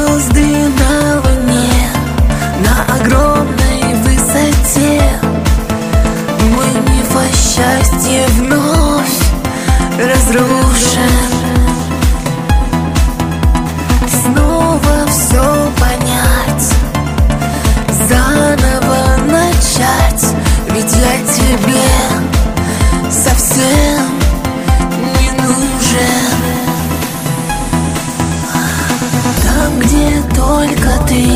звезды на луне, на огромной высоте. Мой миф о счастье вновь разрушен. Снова все понять, заново начать, ведь я тебе совсем не нужен. Там, где только ты,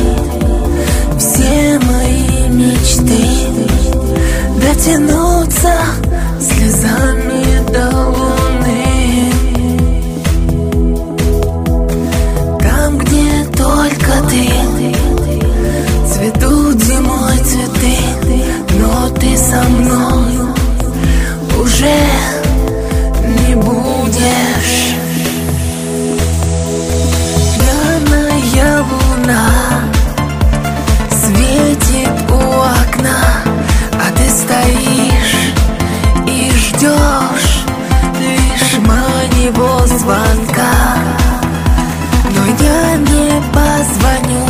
все мои мечты дотянуться слезами до луны. Там, где только ты, цветут зимой цветы, но ты со мной уже не будешь. Пьяная луна светит у окна, а ты стоишь и ждешь лишь моего звонка. Но я не позвоню,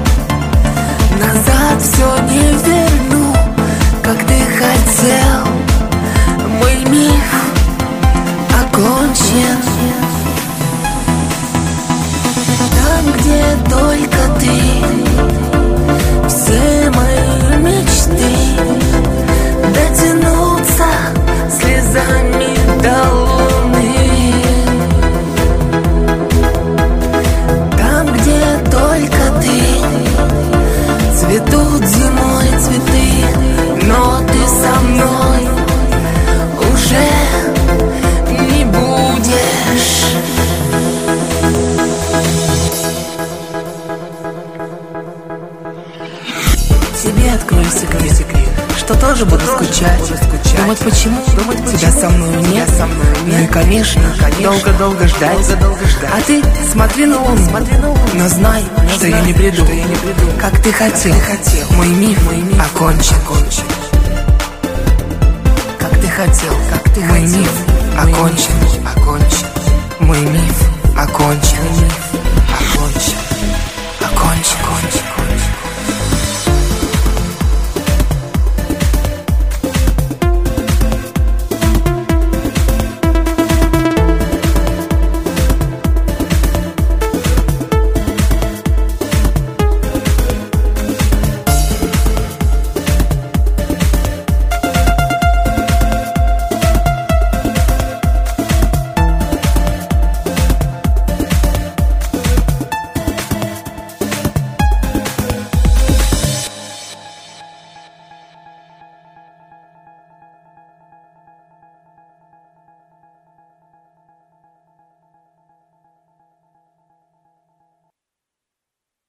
назад все не верну, как ты хотел. Мой миф окончен. Там, где только ты, все мои мечты дотянуться слезами до луны. Там, где только ты, цветут зимой цветы, но ты со мной уже не будешь. Тебе открою секрет, что тоже буду скучать. Думать почему тебя со мной нет. Ну и конечно, долго-долго ждать. А ты смотри на луну, но знай, что я не приду, как ты хотел. Мой миф окончен. Как ты хотел, мой миф окончен. Мой миф окончен.